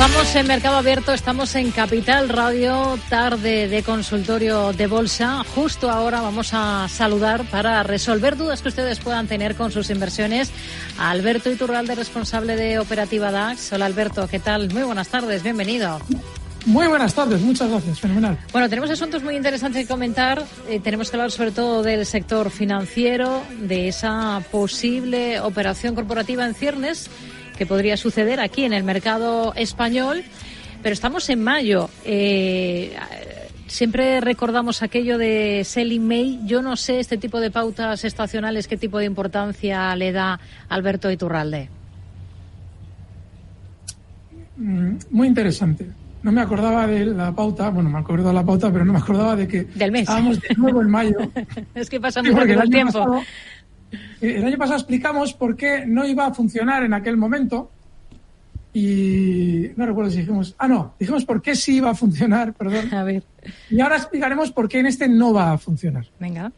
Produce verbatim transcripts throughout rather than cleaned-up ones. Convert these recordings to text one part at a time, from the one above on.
Estamos en Mercado Abierto, estamos en Capital Radio, tarde de consultorio de bolsa. Justo ahora vamos a saludar para resolver dudas que ustedes puedan tener con sus inversiones a Alberto Iturralde, responsable de Operativa DAX. Hola Alberto, ¿qué tal? Muy buenas tardes, bienvenido. Muy buenas tardes, muchas gracias, fenomenal. Bueno, tenemos asuntos muy interesantes que comentar. Eh, tenemos que hablar sobre todo del sector financiero, de esa posible operación corporativa en ciernes que podría suceder aquí en el mercado español. Pero estamos en mayo. Eh, siempre recordamos aquello de Sell in May. Yo no sé este tipo de pautas estacionales qué tipo de importancia le da Alberto Iturralde. Muy interesante. No me acordaba de la pauta, bueno, me acuerdo de la pauta, pero no me acordaba de que del mes. Estábamos de nuevo en mayo. Es que pasa muy rápido el tiempo. Pasado, el año pasado explicamos por qué no iba a funcionar en aquel momento y no recuerdo si dijimos, ah no, dijimos por qué sí iba a funcionar, perdón. A ver. Y ahora explicaremos por qué en este no va a funcionar. Venga.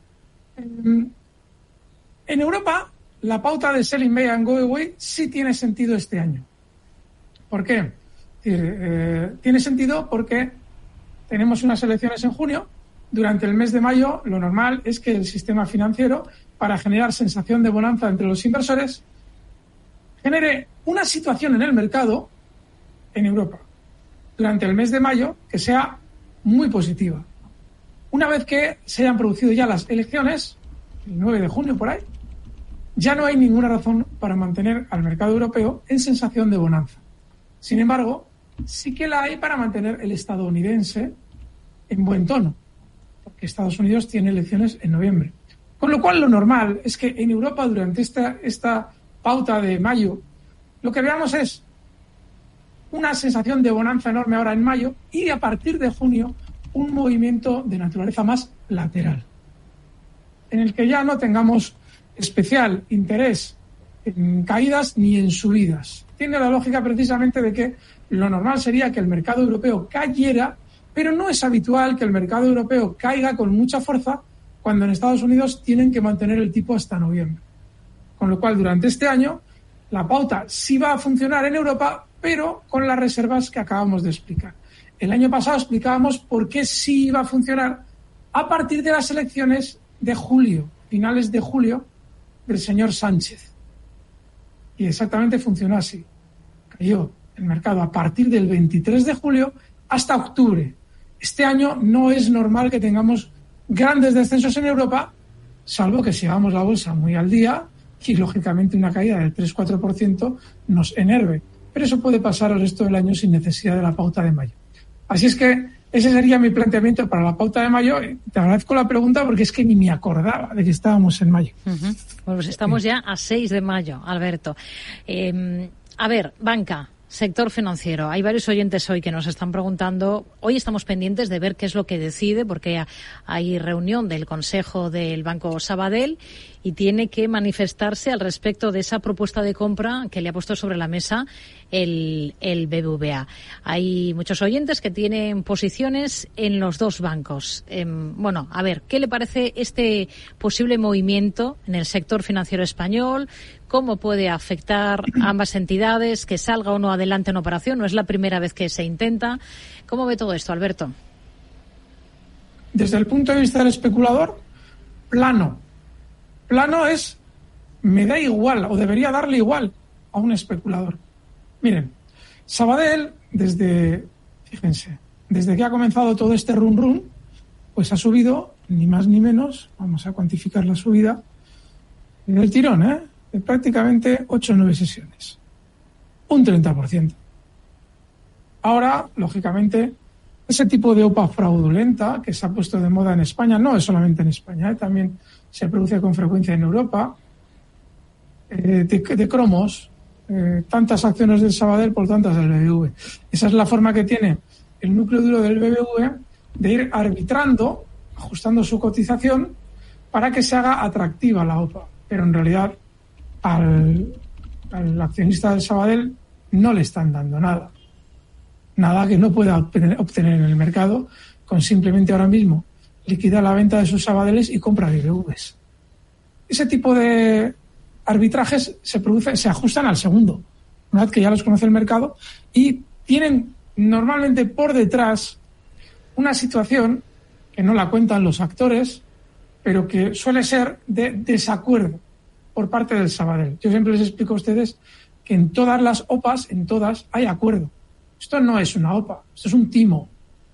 En Europa, la pauta de Sell in May and Go Away sí tiene sentido este año. ¿Por qué? Eh, tiene sentido porque tenemos unas elecciones en junio. Durante el mes de mayo, lo normal es que el sistema financiero, para generar sensación de bonanza entre los inversores, genere una situación en el mercado en Europa durante el mes de mayo que sea muy positiva. Una vez que se hayan producido ya las elecciones, el nueve de junio por ahí, ya no hay ninguna razón para mantener al mercado europeo en sensación de bonanza. Sin embargo, sí que la hay para mantener el estadounidense en buen tono, porque Estados Unidos tiene elecciones en noviembre. Con lo cual, lo normal es que en Europa, durante esta, esta pauta de mayo, lo que veamos es una sensación de bonanza enorme ahora en mayo y a partir de junio un movimiento de naturaleza más lateral, en el que ya no tengamos especial interés en caídas ni en subidas. Tiene la lógica precisamente de que lo normal sería que el mercado europeo cayera, pero no es habitual que el mercado europeo caiga con mucha fuerza cuando en Estados Unidos tienen que mantener el tipo hasta noviembre. Con lo cual, durante este año, la pauta sí va a funcionar en Europa, pero con las reservas que acabamos de explicar. El año pasado explicábamos por qué sí iba a funcionar a partir de las elecciones de julio, finales de julio, del señor Sánchez. Y exactamente funcionó así. Cayó el mercado a partir del veintitrés de julio hasta octubre. Este año no es normal que tengamos grandes descensos en Europa, salvo que sigamos la bolsa muy al día y, lógicamente, una caída del tres a cuatro por ciento nos enerve. Pero eso puede pasar el resto del año sin necesidad de la pauta de mayo. Así es que ese sería mi planteamiento para la pauta de mayo. Te agradezco la pregunta porque es que ni me acordaba de que estábamos en mayo. Uh-huh. Bueno, pues estamos ya a seis de mayo, Alberto. Eh, a ver, banca. Sector financiero. Hay varios oyentes hoy que nos están preguntando. Hoy estamos pendientes de ver qué es lo que decide, porque hay reunión del Consejo del Banco Sabadell y tiene que manifestarse al respecto de esa propuesta de compra que le ha puesto sobre la mesa el, el B B V A. Hay muchos oyentes que tienen posiciones en los dos bancos. Eh, bueno, a ver, ¿qué le parece este posible movimiento en el sector financiero español? ¿Cómo puede afectar a ambas entidades? ¿Que salga o no adelante una operación? No es la primera vez que se intenta. ¿Cómo ve todo esto, Alberto? Desde el punto de vista del especulador, plano. Plano es, me da igual, o debería darle igual a un especulador. Miren, Sabadell, desde, fíjense, desde que ha comenzado todo este run run, pues ha subido, ni más ni menos, vamos a cuantificar la subida, en el tirón, ¿eh? de prácticamente ocho o nueve sesiones. Un treinta por ciento. Ahora, lógicamente, ese tipo de O P A fraudulenta que se ha puesto de moda en España, no es solamente en España, ¿eh? también se produce con frecuencia en Europa, eh, de, de cromos, eh, tantas acciones del Sabadell por tantas del B B V. Esa es la forma que tiene el núcleo duro del B B V de ir arbitrando, ajustando su cotización para que se haga atractiva la O P A. Pero en realidad al, al accionista del Sabadell no le están dando nada. Nada que no pueda obtener, obtener en el mercado con simplemente ahora mismo liquidar la venta de sus Sabadells y compra B B Vs. Ese tipo de arbitrajes se produce, se ajustan al segundo, una vez que ya los conoce el mercado, y tienen normalmente por detrás una situación que no la cuentan los actores, pero que suele ser de desacuerdo por parte del Sabadell. Yo siempre les explico a ustedes que en todas las O P As, en todas, hay acuerdo. Esto no es una O P A, esto es un timo.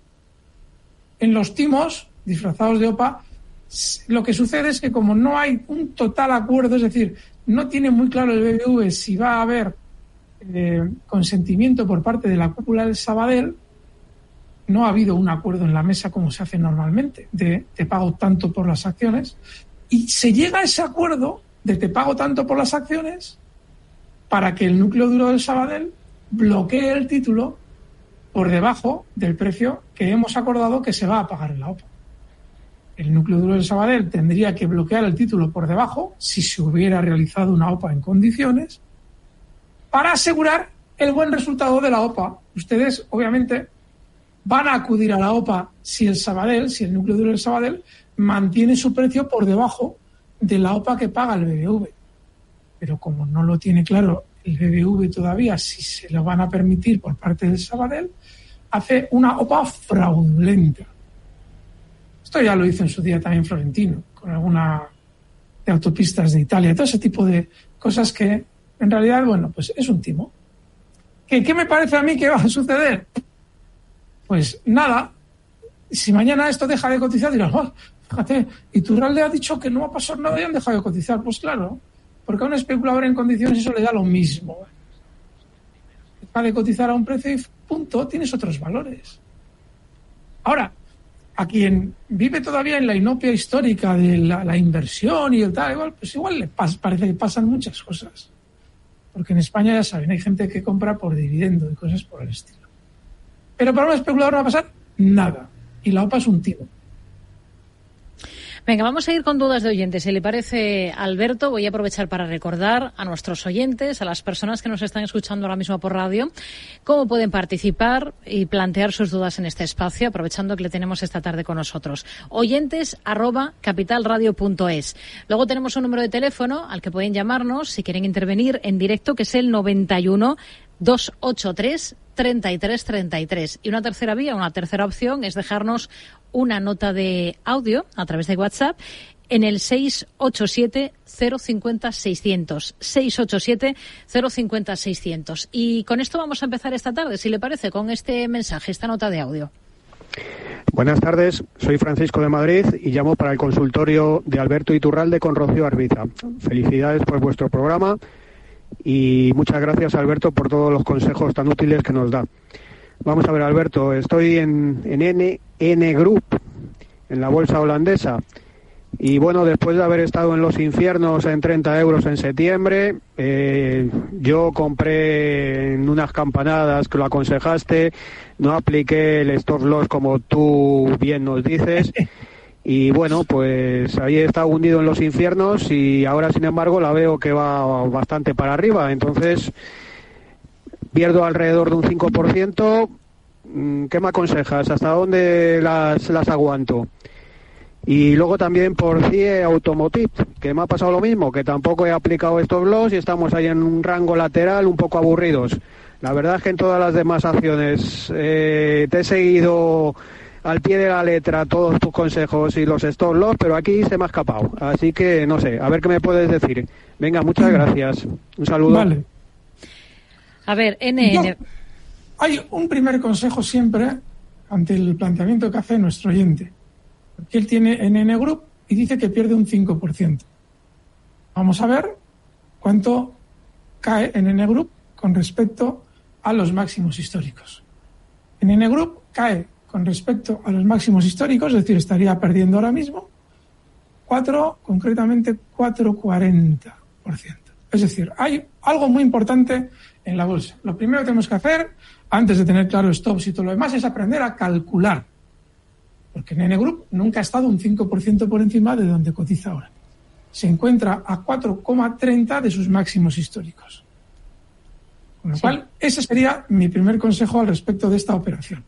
En los timos, disfrazados de O P A, lo que sucede es que como no hay un total acuerdo, es decir, no tiene muy claro el B B V si va a haber eh, consentimiento por parte de la cúpula del Sabadell, no ha habido un acuerdo en la mesa como se hace normalmente, de te pago tanto por las acciones, y se llega a ese acuerdo de te pago tanto por las acciones para que el núcleo duro del Sabadell bloquee el título por debajo del precio que hemos acordado que se va a pagar en la O P A. El núcleo duro del Sabadell tendría que bloquear el título por debajo si se hubiera realizado una O P A en condiciones para asegurar el buen resultado de la O P A. Ustedes, obviamente, van a acudir a la O P A si el Sabadell, si el núcleo duro del Sabadell mantiene su precio por debajo de la O P A que paga el B B V. Pero como no lo tiene claro el B B V todavía, si se lo van a permitir por parte del Sabadell, hace una O P A fraudulenta. Esto ya lo hizo en su día también Florentino, con alguna de autopistas de Italia, todo ese tipo de cosas que, en realidad, bueno, pues es un timo. ¿Qué, qué me parece a mí que va a suceder? Pues nada, si mañana esto deja de cotizar, dirán, oh, fíjate, Iturralde ha dicho que no va a pasar nada y han dejado de cotizar. Pues claro, porque a un especulador en condiciones eso le da lo mismo. Deja de cotizar a un precio y punto, tienes otros valores. Ahora, a quien vive todavía en la inopia histórica de la, la inversión y el tal, igual, pues igual le pas, parece que pasan muchas cosas. Porque en España, ya saben, hay gente que compra por dividendo y cosas por el estilo. Pero para un especulador no va a pasar nada. Y la O P A es un tiro. Venga, vamos a ir con dudas de oyentes. Si le parece, Alberto, voy a aprovechar para recordar a nuestros oyentes, a las personas que nos están escuchando ahora mismo por radio, cómo pueden participar y plantear sus dudas en este espacio, aprovechando que le tenemos esta tarde con nosotros. Oyentes arroba capitalradio punto es. Luego tenemos un número de teléfono al que pueden llamarnos si quieren intervenir en directo, que es el noventa y uno, doscientos ochenta y tres, treinta y tres treinta y tres. Y una tercera vía, una tercera opción es dejarnos una nota de audio a través de WhatsApp en el seis ocho siete, cero cinco cero, seiscientos. seis ocho siete, cero cinco cero, seiscientos. Y con esto vamos a empezar esta tarde, si le parece, con este mensaje, esta nota de audio. Buenas tardes, soy Francisco de Madrid y llamo para el consultorio de Alberto Iturralde con Rocío Arbiza. Felicidades por vuestro programa y muchas gracias, Alberto, por todos los consejos tan útiles que nos da. Vamos a ver, Alberto, estoy en, en N, N Group, en la bolsa holandesa, y bueno, después de haber estado en los infiernos en treinta euros en septiembre, eh, yo compré en unas campanadas que lo aconsejaste, no apliqué el stop loss como tú bien nos dices, y bueno, pues ahí he estado hundido en los infiernos y ahora, sin embargo, la veo que va bastante para arriba, entonces pierdo alrededor de un cinco por ciento. ¿Qué me aconsejas? ¿Hasta dónde las, las aguanto? Y luego también por C I E Automotive, que me ha pasado lo mismo, que tampoco he aplicado estos loss y estamos ahí en un rango lateral un poco aburridos. La verdad es que en todas las demás acciones eh, te he seguido al pie de la letra todos tus consejos y los stop loss, pero aquí se me ha escapado. Así que no sé, a ver qué me puedes decir. Venga, muchas gracias. Un saludo. Vale. A ver, N N. Yo, hay un primer consejo siempre ante el planteamiento que hace nuestro oyente. Porque él tiene N N Group y dice que pierde un cinco por ciento. Vamos a ver cuánto cae N N Group con respecto a los máximos históricos. N N Group cae con respecto a los máximos históricos, es decir, estaría perdiendo ahora mismo cuatro, concretamente cuatro coma cuarenta por ciento. Es decir, hay algo muy importante en la bolsa. Lo primero que tenemos que hacer, antes de tener claro stops y todo lo demás, es aprender a calcular. Porque N N Group nunca ha estado un cinco por ciento por encima de donde cotiza ahora. Se encuentra a cuatro coma treinta de sus máximos históricos. Con lo sí. cual, ese sería mi primer consejo al respecto de esta operación.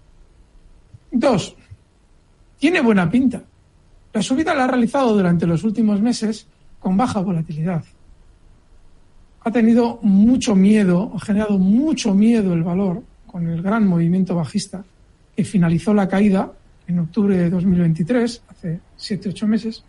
Dos, tiene buena pinta. La subida la ha realizado durante los últimos meses con baja volatilidad. Ha tenido mucho miedo, ha generado mucho miedo el valor con el gran movimiento bajista que finalizó la caída en octubre de dos mil veintitrés, hace siete ocho meses,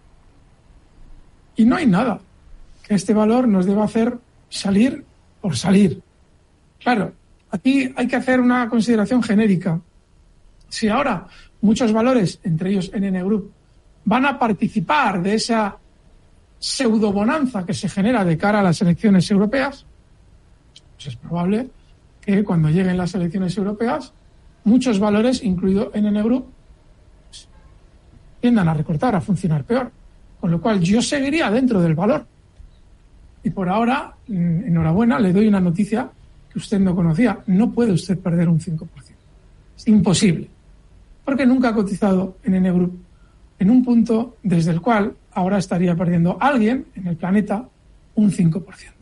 y no hay nada que este valor nos deba hacer salir por salir. Claro, aquí hay que hacer una consideración genérica. Si ahora muchos valores, entre ellos N N Group, van a participar de esa pseudobonanza que se genera de cara a las elecciones europeas, pues es probable que cuando lleguen las elecciones europeas muchos valores, incluido N N Group, pues, tiendan a recortar, a funcionar peor. Con lo cual yo seguiría dentro del valor. Y por ahora, enhorabuena, le doy una noticia que usted no conocía. No puede usted perder un cinco por ciento. Es imposible. Porque nunca ha cotizado en N N Group en un punto desde el cual ahora estaría perdiendo alguien en el planeta un cinco por ciento.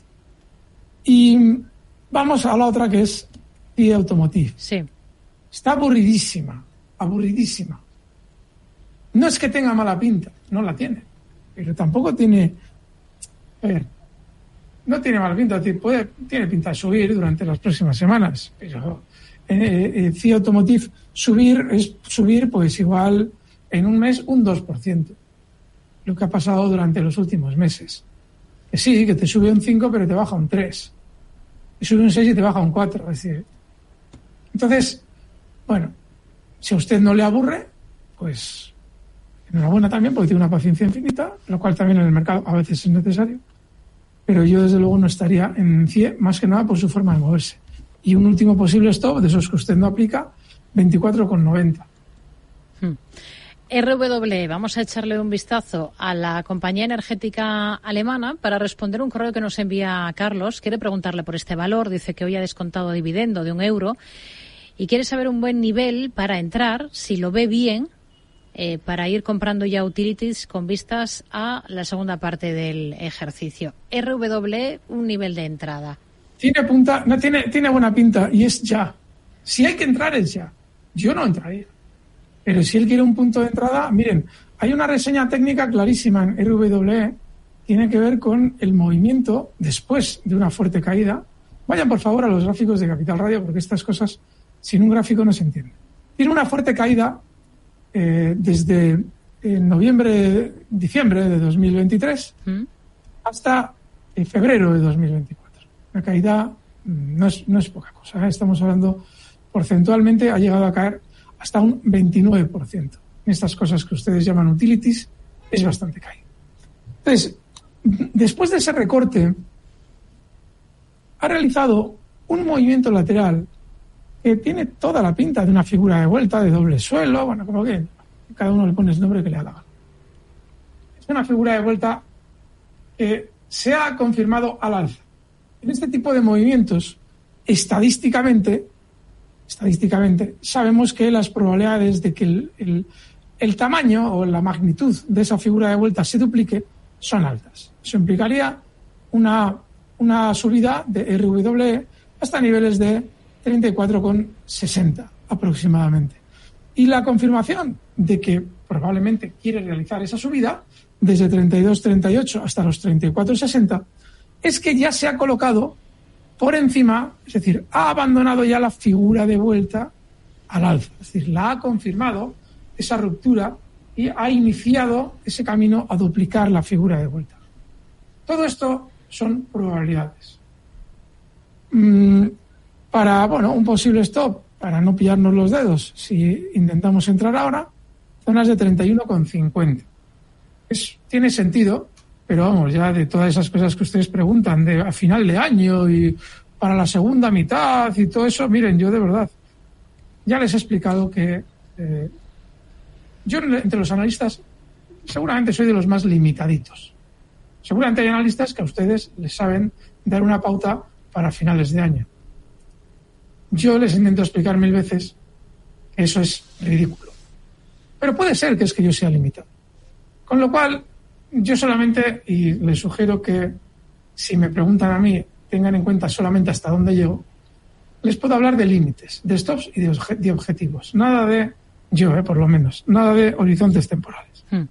Y vamos a la otra, que es C I E Automotive. Sí. Está aburridísima, aburridísima. No es que tenga mala pinta, no la tiene, pero tampoco tiene... A ver, no tiene mala pinta, puede, tiene pinta de subir durante las próximas semanas, pero eh, eh, C I E Automotive subir es subir pues igual en un mes un dos por ciento, lo que ha pasado durante los últimos meses. Que sí, que te sube un cinco pero te baja un tres, te sube un seis y te baja un cuatro, es decir. Entonces, bueno, si a usted no le aburre, pues enhorabuena también, porque tiene una paciencia infinita, lo cual también en el mercado a veces es necesario. Pero yo desde luego no estaría en C I E, más que nada por su forma de moverse. Y un último posible stop, de esos que usted no aplica, veinticuatro con noventa. Hmm. R W, vamos a echarle un vistazo a la compañía energética alemana para responder un correo que nos envía Carlos. Quiere preguntarle por este valor, dice que hoy ha descontado dividendo de un euro y quiere saber un buen nivel para entrar, si lo ve bien, eh, para ir comprando ya utilities con vistas a la segunda parte del ejercicio. R W, un nivel de entrada. Tiene punta, no tiene, tiene buena pinta y es ya. Si hay que entrar es ya. Yo no entraría. Pero si él quiere un punto de entrada, miren, hay una reseña técnica clarísima en R W, tiene que ver con el movimiento después de una fuerte caída. Vayan por favor a los gráficos de Capital Radio, porque estas cosas sin un gráfico no se entienden. Tiene una fuerte caída eh, desde eh, noviembre, diciembre de dos mil veintitrés ¿Mm? hasta eh, febrero de dos mil veinticuatro. La caída no es, no es poca cosa, ¿eh? Estamos hablando porcentualmente, ha llegado a caer hasta un veintinueve por ciento. En estas cosas que ustedes llaman utilities, es bastante caído. Entonces, después de ese recorte, ha realizado un movimiento lateral que tiene toda la pinta de una figura de vuelta, de doble suelo, bueno, como que cada uno le pone el nombre que le da la gana. Es una figura de vuelta que se ha confirmado al alza. En este tipo de movimientos, estadísticamente, Estadísticamente, sabemos que las probabilidades de que el, el, el tamaño o la magnitud de esa figura de vuelta se duplique son altas. Eso implicaría una, una subida de R W hasta niveles de treinta y cuatro con sesenta aproximadamente. Y la confirmación de que probablemente quiere realizar esa subida desde treinta y dos coma treinta y ocho hasta los treinta y cuatro coma sesenta es que ya se ha colocado por encima, es decir, ha abandonado ya la figura de vuelta al alza, es decir, la ha confirmado esa ruptura y ha iniciado ese camino a duplicar la figura de vuelta. Todo esto son probabilidades. Mm, para, bueno, un posible stop, para no pillarnos los dedos, si intentamos entrar ahora, zonas de treinta y uno con cincuenta. Es, tiene sentido, pero vamos, ya de todas esas cosas que ustedes preguntan, de a final de año y para la segunda mitad y todo eso, miren, yo de verdad, ya les he explicado que eh, yo entre los analistas seguramente soy de los más limitaditos. Seguramente hay analistas que a ustedes les saben dar una pauta para finales de año. Yo les intento explicar mil veces que eso es ridículo. Pero puede ser que es que yo sea limitado. Con lo cual, yo solamente, y les sugiero que si me preguntan a mí, tengan en cuenta solamente hasta dónde llego, les puedo hablar de límites, de stops y de, obje- de objetivos. Nada de, yo, eh, por lo menos, nada de horizontes temporales. Hmm.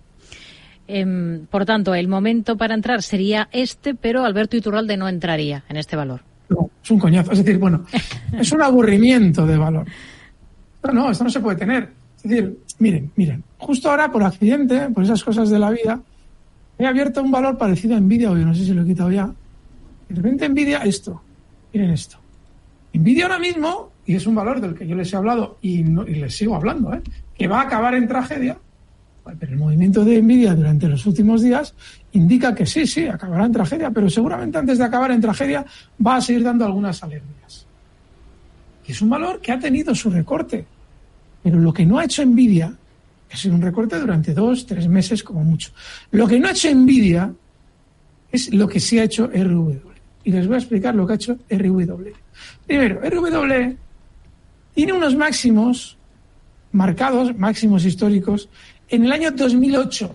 Eh, por tanto, el momento para entrar sería este, pero Alberto Iturralde no entraría en este valor. No, es un coñazo. Es decir, bueno, es un aburrimiento de valor. No, no, esto no se puede tener. Es decir, miren, miren, justo ahora por accidente, por esas cosas de la vida, he abierto un valor parecido a Nvidia, o yo no sé si lo he quitado ya. De repente Nvidia, esto, miren esto. Nvidia ahora mismo, y es un valor del que yo les he hablado y, no, y les sigo hablando, ¿eh? que va a acabar en tragedia, pero el movimiento de Nvidia durante los últimos días indica que sí, sí, acabará en tragedia, pero seguramente antes de acabar en tragedia va a seguir dando algunas alegrías. Y es un valor que ha tenido su recorte, pero lo que no ha hecho Nvidia ha sido un recorte durante dos, tres meses como mucho. Lo que no ha hecho Nvidia es lo que sí ha hecho R W. Y les voy a explicar lo que ha hecho R W. Primero, R W tiene unos máximos marcados, máximos históricos, en el año dos mil ocho.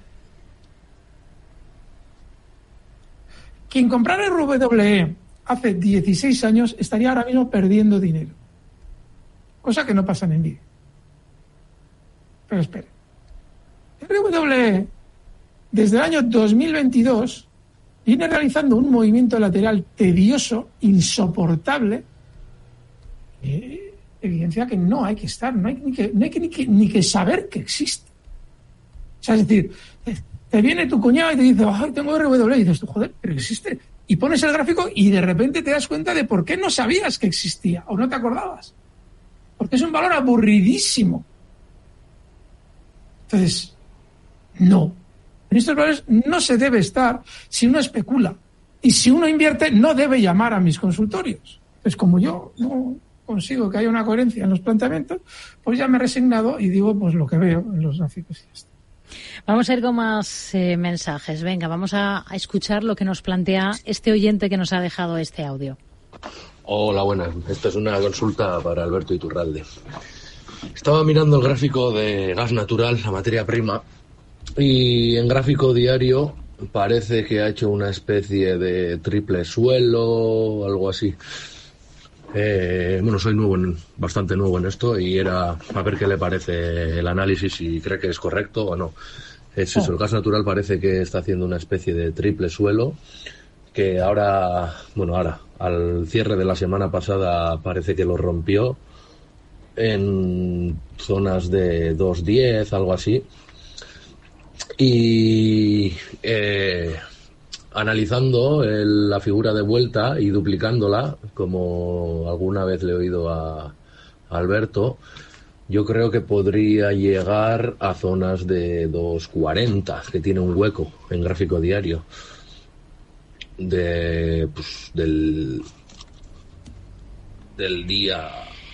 Quien comprara R W hace dieciséis años estaría ahora mismo perdiendo dinero. Cosa que no pasa en Nvidia. Pero espere. R W, desde el año dos mil veintidós, viene realizando un movimiento lateral tedioso, insoportable, eh, evidencia que no hay que estar, no hay, ni, que, no hay que, ni, que, ni que saber que existe. O sea, es decir, te viene tu cuñado y te dice, ay, tengo R W, y dices tú, joder, pero existe. Y pones el gráfico y de repente te das cuenta de por qué no sabías que existía o no te acordabas. Porque es un valor aburridísimo. Entonces, no. En estos valores no se debe estar si uno especula. Y si uno invierte, no debe llamar a mis consultorios. Entonces, como yo no consigo que haya una coherencia en los planteamientos, pues ya me he resignado y digo pues lo que veo en los gráficos y ya está. Vamos a ir con más eh, mensajes. Venga, vamos a, a escuchar lo que nos plantea este oyente que nos ha dejado este audio. Hola, buenas. Esta es una consulta para Alberto Iturralde. Estaba mirando el gráfico de gas natural, la materia prima, y en gráfico diario parece que ha hecho una especie de triple suelo, algo así. Eh, bueno, soy nuevo, en, bastante nuevo en esto, y era a ver qué le parece el análisis, si cree que es correcto o no. Es eso, el gas natural parece que está haciendo una especie de triple suelo, que ahora, bueno, ahora, al cierre de la semana pasada parece que lo rompió en zonas de dos diez, algo así. Y eh, analizando el, la figura de vuelta y duplicándola, como alguna vez le he oído a, a Alberto, yo creo que podría llegar a zonas de dos cuarenta, que tiene un hueco en gráfico diario de pues, del del día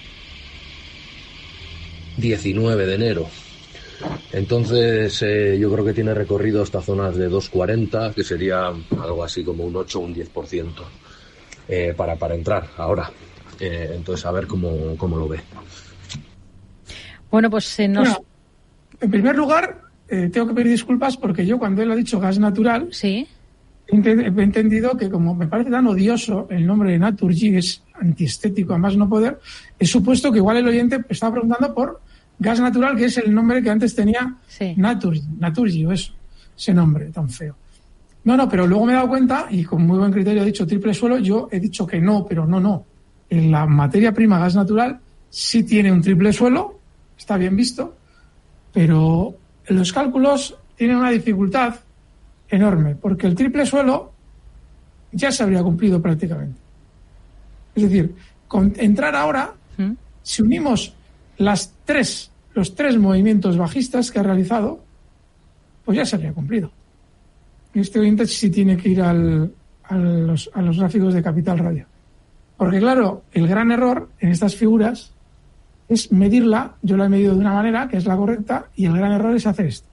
diecinueve de enero. Entonces eh, yo creo que tiene recorrido hasta zonas de dos cuarenta, que sería algo así como un ocho o un diez por ciento eh, para, para entrar ahora. Eh, entonces, a ver cómo, cómo lo ve. Bueno, pues se nos... Bueno, en primer lugar, eh, tengo que pedir disculpas porque yo cuando él ha dicho gas natural, sí, he entendido que como me parece tan odioso el nombre de Naturgy, es antiestético a más no poder, he supuesto que igual el oyente estaba preguntando por gas natural, que es el nombre que antes tenía, sí. Naturgy, Naturgy o eso, ese nombre tan feo. No, no, pero luego me he dado cuenta, y con muy buen criterio he dicho triple suelo, yo he dicho que no, pero no, no. En la materia prima gas natural sí tiene un triple suelo, está bien visto, pero los cálculos tienen una dificultad enorme, porque el triple suelo ya se habría cumplido prácticamente. Es decir, con entrar ahora, ¿Mm? si unimos las tres, los tres movimientos bajistas que ha realizado, pues ya se habría cumplido. Este oyente sí tiene que ir al, a, los, a los gráficos de Capital Radio. Porque claro, el gran error en estas figuras es medirla, yo la he medido de una manera que es la correcta, y el gran error es hacer esto.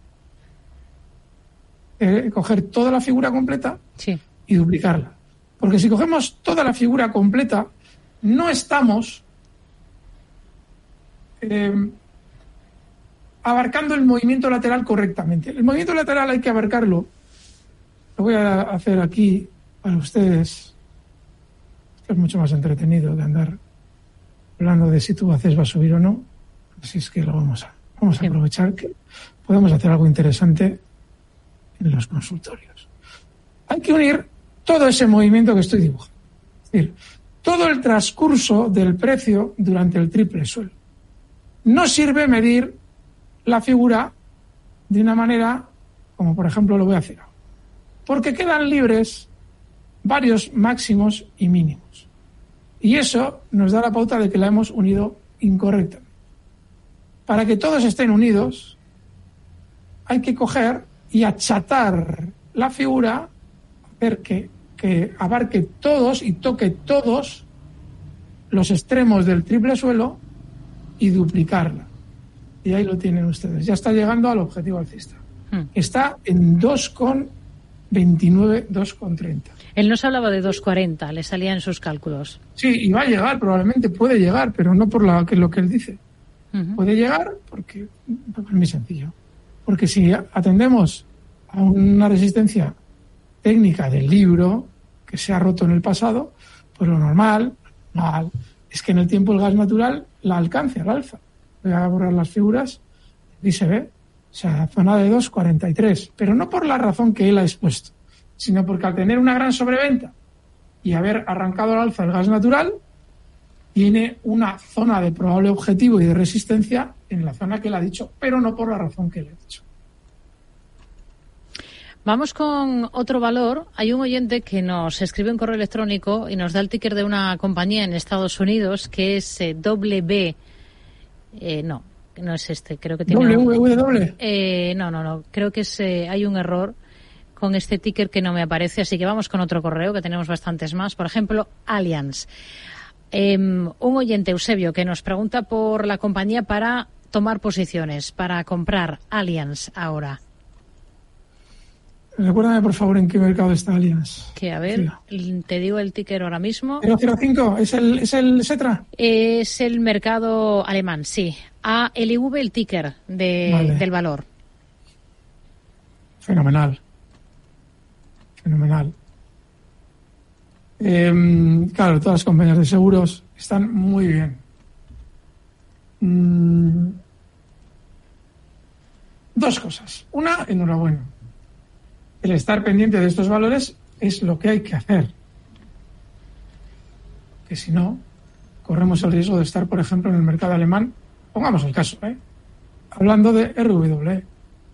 Eh, coger toda la figura completa sí. y duplicarla. Porque si cogemos toda la figura completa, no estamos eh, abarcando el movimiento lateral correctamente. El movimiento lateral hay que abarcarlo. Lo voy a hacer aquí para ustedes. Esto es mucho más entretenido que andar hablando de si tu haces va a subir o no. Así es que lo vamos a, vamos a aprovechar que podemos hacer algo interesante en los consultorios. Hay que unir todo ese movimiento que estoy dibujando. Es decir, todo el transcurso del precio durante el triple suelo. No sirve medir la figura de una manera como, por ejemplo, lo voy a hacer ahora, porque quedan libres varios máximos y mínimos. Y eso nos da la pauta de que la hemos unido incorrectamente. Para que todos estén unidos, hay que coger y achatar la figura, hacer que, que abarque todos y toque todos los extremos del triple suelo y duplicarla. Y ahí lo tienen ustedes. Ya está llegando al objetivo alcista. Hmm. Está en dos coma veintinueve, dos coma treinta. Él nos hablaba de dos coma cuarenta, le salía en sus cálculos. Sí, y va a llegar, probablemente puede llegar, pero no por la, que, lo que él dice. Uh-huh. Puede llegar porque es muy sencillo. Porque si atendemos a una resistencia técnica del libro que se ha roto en el pasado, pues lo normal, normal es que en el tiempo el gas natural la alcance al alza. Voy a borrar las figuras y se ve, o sea, zona de dos coma cuarenta y tres, pero no por la razón que él ha expuesto, sino porque al tener una gran sobreventa y haber arrancado al alza el gas natural, tiene una zona de probable objetivo y de resistencia en la zona que él ha dicho, pero no por la razón que él ha dicho. Vamos con otro valor. Hay un oyente que nos escribe un correo electrónico y nos da el ticker de una compañía en Estados Unidos que es eh, W. Eh, no, no es este. Creo que tiene W W. Un, eh, no, no, no. Creo que es, eh, hay un error con este ticker que no me aparece. Así que vamos con otro correo, que tenemos bastantes más. Por ejemplo, Allianz. Eh, un oyente, Eusebio, que nos pregunta por la compañía para tomar posiciones, para comprar Allianz ahora. Recuérdame, por favor, en qué mercado está Allianz. Que, a ver, sí. Te digo el ticker ahora mismo. cero cero cinco, ¿es el, es el Setra? Es el mercado alemán, sí. A L V, el ticker de, vale. del valor. Fenomenal. Fenomenal. Eh, claro, todas las compañías de seguros están muy bien. Mm, dos cosas. Una, enhorabuena. El estar pendiente de estos valores es lo que hay que hacer. Que si no, corremos el riesgo de estar, por ejemplo, en el mercado alemán, pongamos el caso, ¿eh? hablando de R W E.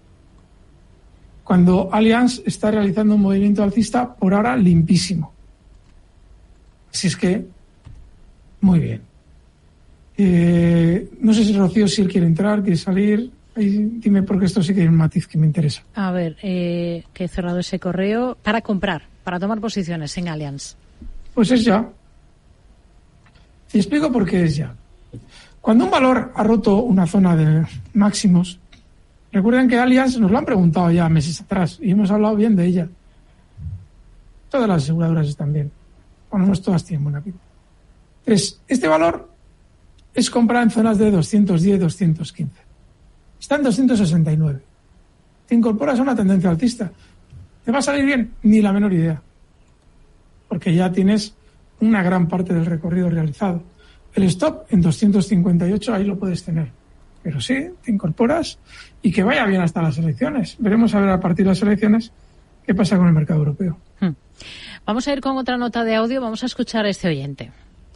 Cuando Allianz está realizando un movimiento alcista, por ahora limpísimo. Así es que, muy bien. Eh, no sé si Rocío, si él quiere entrar, quiere salir. Ahí, dime, porque esto sí que hay un matiz que me interesa. A ver, eh, que he cerrado ese correo. Para comprar, para tomar posiciones en Allianz. Pues es ya. Y explico por qué es ya. Cuando un valor ha roto una zona de máximos, recuerden que Allianz nos lo han preguntado ya meses atrás y hemos hablado bien de ella. Todas las aseguradoras están bien. Bueno, no todas tienen buena pinta. Entonces, este valor es comprar en zonas de doscientos diez, doscientos quince. Está en doscientos sesenta y nueve. Te incorporas a una tendencia alcista. ¿Te va a salir bien? Ni la menor idea. Porque ya tienes una gran parte del recorrido realizado. El stop en doscientos cincuenta y ocho, ahí lo puedes tener. Pero sí, te incorporas y que vaya bien hasta las elecciones. Veremos a ver a partir de las elecciones qué pasa con el mercado europeo. Hmm. Vamos a ir con otra nota de audio. Vamos a escuchar a este oyente.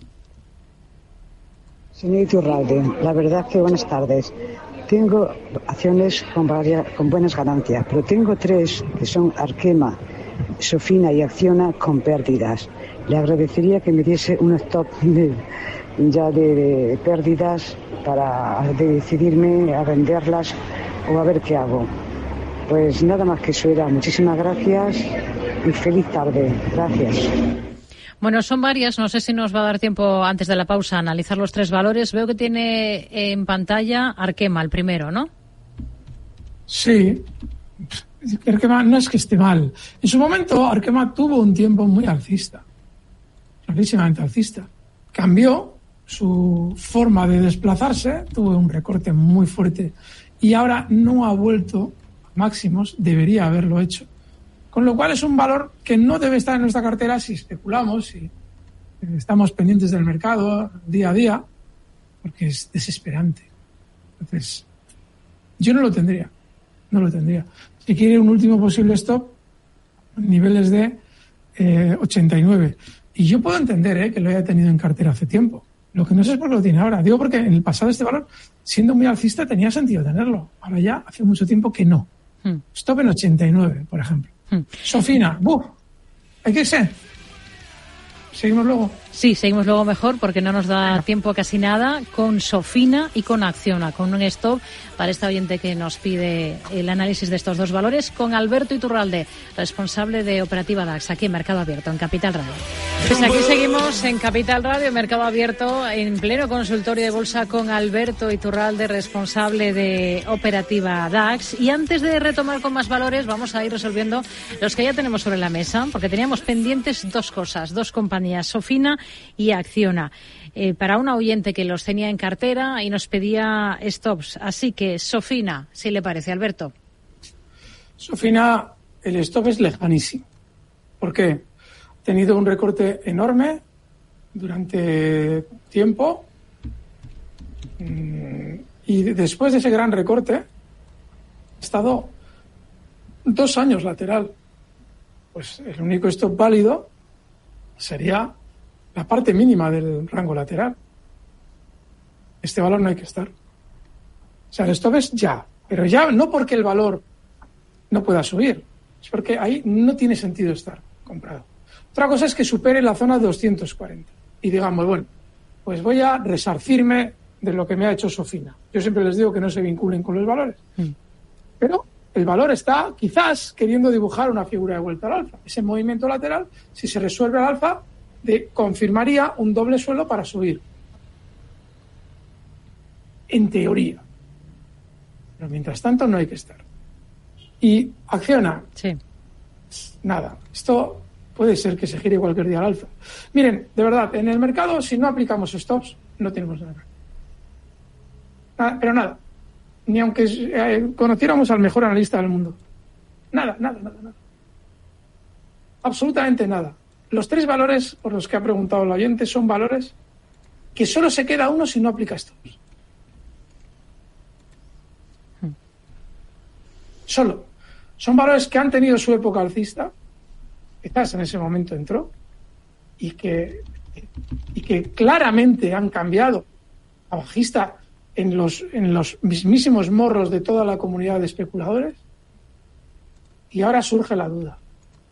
Señor Iturralde, la verdad que buenas tardes. Tengo acciones con, varias, con buenas ganancias, pero tengo tres que son Arkema, Sofina y Acciona con pérdidas. Le agradecería que me diese un stop de, ya de, de pérdidas para de decidirme a venderlas o a ver qué hago. Pues nada más que eso era. Muchísimas gracias y feliz tarde. Gracias. Bueno, son varias. No sé si nos va a dar tiempo antes de la pausa a analizar los tres valores. Veo que tiene en pantalla Arkema, el primero, ¿no? Sí. Arkema no es que esté mal. En su momento, Arkema tuvo un tiempo muy alcista. Clarísimamente alcista. Cambió su forma de desplazarse, tuvo un recorte muy fuerte y ahora no ha vuelto a máximos. Debería haberlo hecho. Con lo cual es un valor que no debe estar en nuestra cartera si especulamos, si estamos pendientes del mercado día a día, porque es desesperante. Entonces, yo no lo tendría, no lo tendría. Si quiere un último posible stop, niveles de eh, ochenta y nueve. Y yo puedo entender ¿eh? que lo haya tenido en cartera hace tiempo. Lo que no sé es por qué lo tiene ahora. Digo porque en el pasado este valor, siendo muy alcista, tenía sentido tenerlo. Ahora ya hace mucho tiempo que no. Hmm. Stop en ochenta y nueve, por ejemplo. Hmm. Sofina, ¡buf! Hay que ser. ¿Seguimos luego? Sí, seguimos luego mejor porque no nos da bueno. tiempo casi nada con Sofina y con Acciona, con un stop para esta oyente que nos pide el análisis de estos dos valores, con Alberto Iturralde, responsable de Operativa DAX, aquí en Mercado Abierto, en Capital Radio. Pues aquí seguimos en Capital Radio, Mercado Abierto, en pleno consultorio de bolsa con Alberto Iturralde, responsable de Operativa DAX. Y antes de retomar con más valores, vamos a ir resolviendo los que ya tenemos sobre la mesa, porque teníamos pendientes dos cosas, dos compañías, Sofina y Acciona, eh, para una oyente que los tenía en cartera y nos pedía stops. Así que, Sofina, si le parece, Alberto. Sofina, el stop es lejanísimo. ¿Por qué? Ha tenido un recorte enorme durante tiempo y después de ese gran recorte ha estado dos años lateral. Pues el único stop válido sería la parte mínima del rango lateral. Este valor no hay que estar. O sea, el stop es ya, pero ya no porque el valor no pueda subir, es porque ahí no tiene sentido estar comprado. Otra cosa es que supere la zona de doscientos cuarenta y digamos, bueno, pues voy a resarcirme de lo que me ha hecho Sofina. Yo siempre les digo que no se vinculen con los valores. Mm. Pero el valor está quizás queriendo dibujar una figura de vuelta al alfa. Ese movimiento lateral, si se resuelve al alfa, de, confirmaría un doble suelo para subir. En teoría. Pero mientras tanto no hay que estar. Y Acciona. Sí. Nada. Esto puede ser que se gire cualquier día al alfa. Miren, de verdad, en el mercado, si no aplicamos stops, no tenemos nada. nada pero nada. Ni aunque eh, conociéramos al mejor analista del mundo. Nada, nada, nada, nada. Absolutamente nada. Los tres valores por los que ha preguntado el oyente son valores que solo se queda uno si no aplica stops. Hmm. Solo. Son valores que han tenido su época alcista, quizás en ese momento entró, y que, y que claramente han cambiado a bajista en los, en los mismísimos morros de toda la comunidad de especuladores, y ahora surge la duda.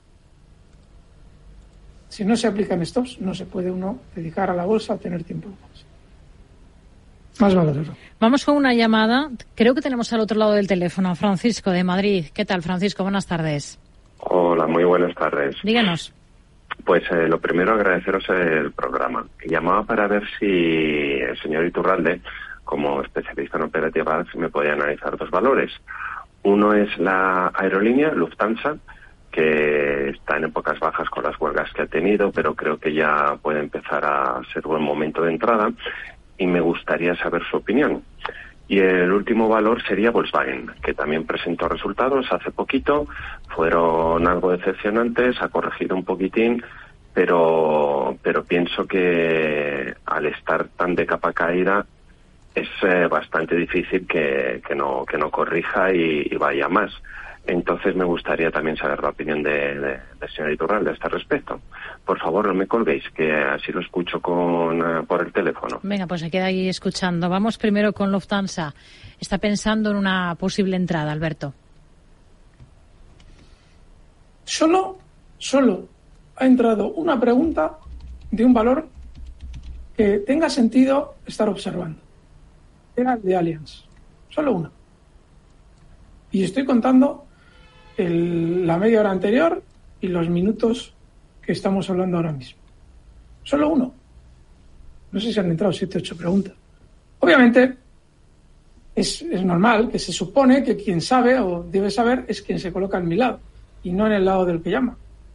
Si no se aplican stops, no se puede uno dedicar a la bolsa a tener tiempo. Más valores. Vamos con una llamada. Creo que tenemos al otro lado del teléfono a Francisco de Madrid. ¿Qué tal, Francisco? Buenas tardes. Hola, muy buenas tardes. Díganos. Pues eh, lo primero, agradeceros el programa. Llamaba para ver si el señor Iturralde, como especialista en operativa, me podía analizar dos valores. Uno es la aerolínea Lufthansa, que está en épocas bajas con las huelgas que ha tenido, pero creo que ya puede empezar a ser buen momento de entrada y me gustaría saber su opinión. Y el último valor sería Volkswagen, que también presentó resultados hace poquito, fueron algo decepcionantes, ha corregido un poquitín, pero pero pienso que al estar tan de capa caída es eh, bastante difícil que, que no que no corrija y, y vaya más. Entonces me gustaría también saber la opinión de, de, de señor Iturralde a este respecto. Por favor, no me colguéis, que así lo escucho con uh, por el teléfono. Venga, pues se queda ahí escuchando. Vamos primero con Lufthansa. Está pensando en una posible entrada, Alberto. Solo, solo ha entrado una pregunta de un valor que tenga sentido estar observando. Era el de Allianz. Solo una. Y estoy contando el, la media hora anterior y los minutos que estamos hablando ahora mismo. Solo uno. No sé si han entrado siete, ocho preguntas. Obviamente, es, es normal que se supone que quien sabe o debe saber es quien se coloca en mi lado y no en el lado del que llama.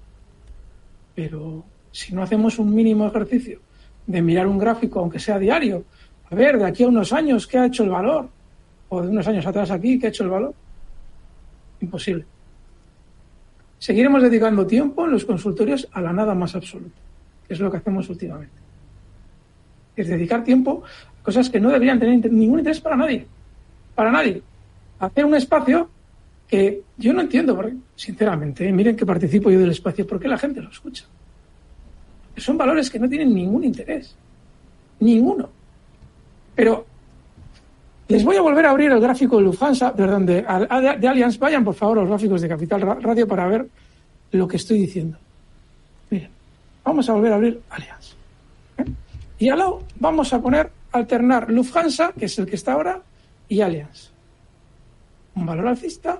Pero si no hacemos un mínimo ejercicio de mirar un gráfico, aunque sea diario, a ver, de aquí a unos años, ¿qué ha hecho el valor? O de unos años atrás aquí, ¿qué ha hecho el valor? Imposible. Seguiremos dedicando tiempo en los consultorios a la nada más absoluta, que es lo que hacemos últimamente. Es dedicar tiempo a cosas que no deberían tener ningún interés para nadie. Para nadie. Hacer un espacio que yo no entiendo, porque, sinceramente, ¿eh? Miren que participo yo del espacio, ¿por qué la gente lo escucha? Son valores que no tienen ningún interés. Ninguno. Pero les voy a volver a abrir el gráfico de Lufthansa, perdón, de, de, de Allianz. Vayan, por favor, los gráficos de Capital Radio para ver lo que estoy diciendo. Miren, vamos a volver a abrir Allianz. ¿Eh? Y al lado vamos a poner, alternar Lufthansa, que es el que está ahora, y Allianz. Un valor alcista,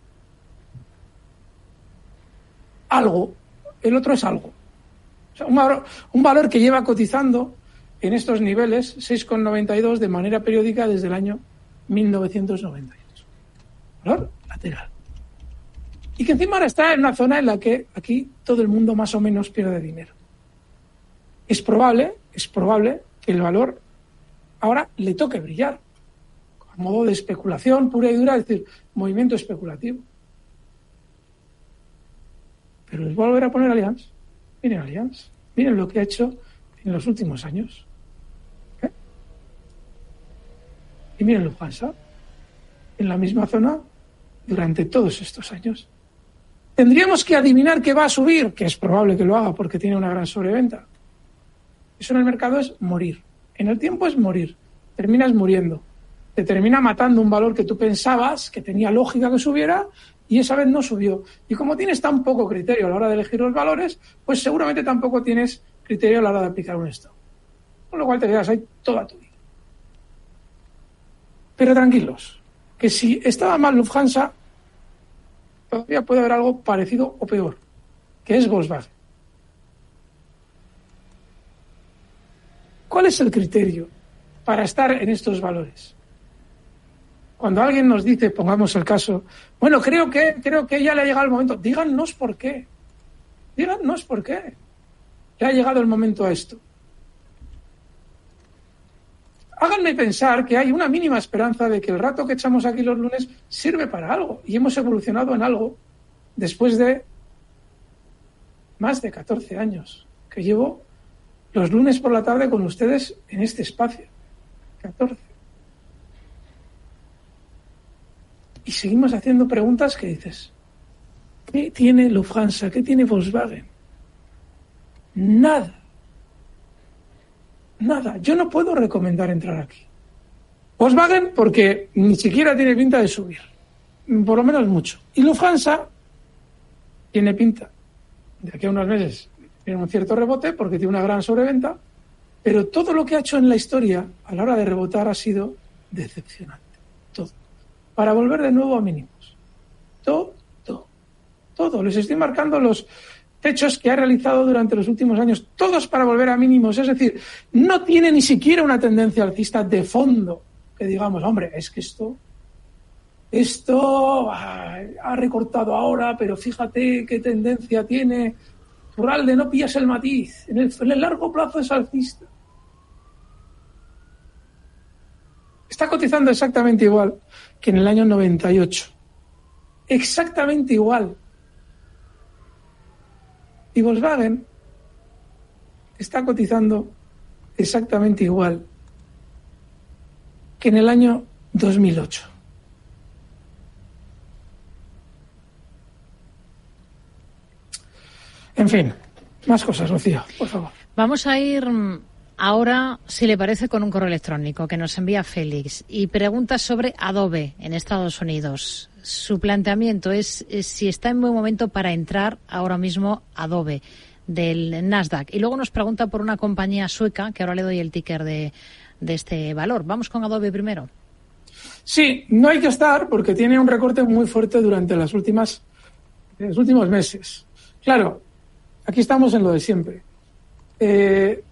algo, el otro es algo. O sea, un valor, un valor que lleva cotizando en estos niveles seis coma noventa y dos de manera periódica desde el año mil novecientos noventa y ocho. Valor lateral. Y que encima ahora está en una zona en la que aquí todo el mundo más o menos pierde dinero. Es probable, es probable que el valor ahora le toque brillar, a modo de especulación pura y dura, es decir, movimiento especulativo. Pero les voy a volver a poner Allianz. Miren Allianz, miren lo que ha hecho en los últimos años. ¿Eh? Y miren Lufthansa, en la misma zona durante todos estos años. Tendríamos que adivinar que va a subir, que es probable que lo haga porque tiene una gran sobreventa. Eso en el mercado es morir. En el tiempo es morir. Terminas muriendo. Te termina matando un valor que tú pensabas que tenía lógica que subiera y esa vez no subió. Y como tienes tan poco criterio a la hora de elegir los valores, pues seguramente tampoco tienes criterio a la hora de aplicar un stop. Con lo cual te quedas ahí toda tu vida. Pero tranquilos, que si estaba mal Lufthansa, todavía puede haber algo parecido o peor, que es Volkswagen. ¿Cuál es el criterio para estar en estos valores? Cuando alguien nos dice, pongamos el caso, bueno, creo que creo que ya le ha llegado el momento, díganos por qué. Díganos por qué. Ya ha llegado el momento a esto. Háganme pensar que hay una mínima esperanza de que el rato que echamos aquí los lunes sirve para algo y hemos evolucionado en algo después de más de catorce años que llevo los lunes por la tarde con ustedes en este espacio. catorce. Y seguimos haciendo preguntas que dices, ¿qué tiene Lufthansa? ¿Qué tiene Volkswagen? Nada. Nada. Yo no puedo recomendar entrar aquí. Volkswagen porque ni siquiera tiene pinta de subir. Por lo menos mucho. Y Lufthansa tiene pinta de aquí a unos meses tiene un cierto rebote porque tiene una gran sobreventa, pero todo lo que ha hecho en la historia a la hora de rebotar ha sido decepcionante. Todo. Para volver de nuevo a mínimos. Todo, todo, todo. Les estoy marcando los techos que ha realizado durante los últimos años, todos para volver a mínimos. Es decir, no tiene ni siquiera una tendencia alcista de fondo que digamos, hombre, es que esto esto ah, ha recortado ahora, pero fíjate qué tendencia tiene. Turralde, no pillas el matiz. En el, en el largo plazo es alcista. Está cotizando exactamente igual que en el año noventa y ocho. Exactamente igual. Y Volkswagen está cotizando exactamente igual que en el año dos mil ocho. En fin, más cosas, Rocío, por favor. Vamos a ir ahora, si le parece, con un correo electrónico que nos envía Félix y pregunta sobre Adobe en Estados Unidos. Su planteamiento es, es si está en buen momento para entrar ahora mismo Adobe del Nasdaq. Y luego nos pregunta por una compañía sueca, que ahora le doy el ticker de, de este valor. Vamos con Adobe primero. Sí, no hay que estar porque tiene un recorte muy fuerte durante las últimas, los últimos meses. Claro, aquí estamos en lo de siempre. Eh,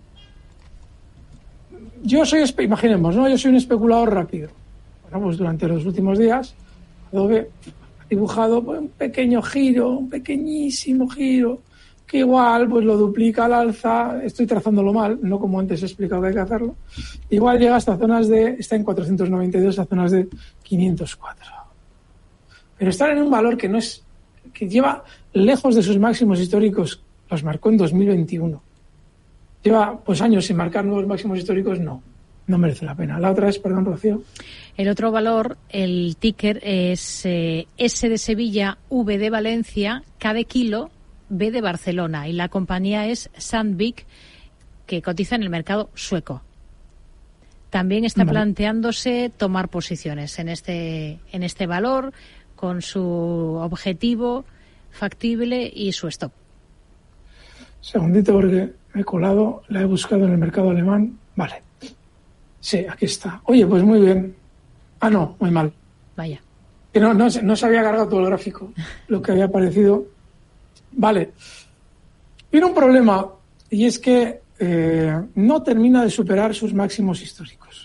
yo soy, imaginemos, ¿no? Yo soy un especulador rápido. Bueno, pues durante los últimos días, Adobe ha dibujado un pequeño giro, un pequeñísimo giro, que igual pues lo duplica al alza. Estoy trazándolo mal, no como antes he explicado que hay que hacerlo. Igual llega hasta zonas de, está en cuatrocientos noventa y dos, a zonas de quinientos cuatro. Pero estar en un valor que no es, que lleva lejos de sus máximos históricos, los marcó en dos mil veintiuno. Lleva pues años sin marcar nuevos máximos históricos, no, no merece la pena. La otra es, perdón, Rocío. El otro valor, el ticker es eh, S de Sevilla, V de Valencia, K de kilo, B de Barcelona, y la compañía es Sandvik, que cotiza en el mercado sueco. También está vale. planteándose tomar posiciones en este, en este valor, con su objetivo factible y su stop. Segundito, porque me he colado, la he buscado en el mercado alemán. Vale. Sí, aquí está. Oye, pues muy bien. Ah, no, muy mal. Vaya. Que no, no, no se había cargado todo el gráfico, lo que había aparecido. Vale. Tiene un problema, y es que eh, no termina de superar sus máximos históricos.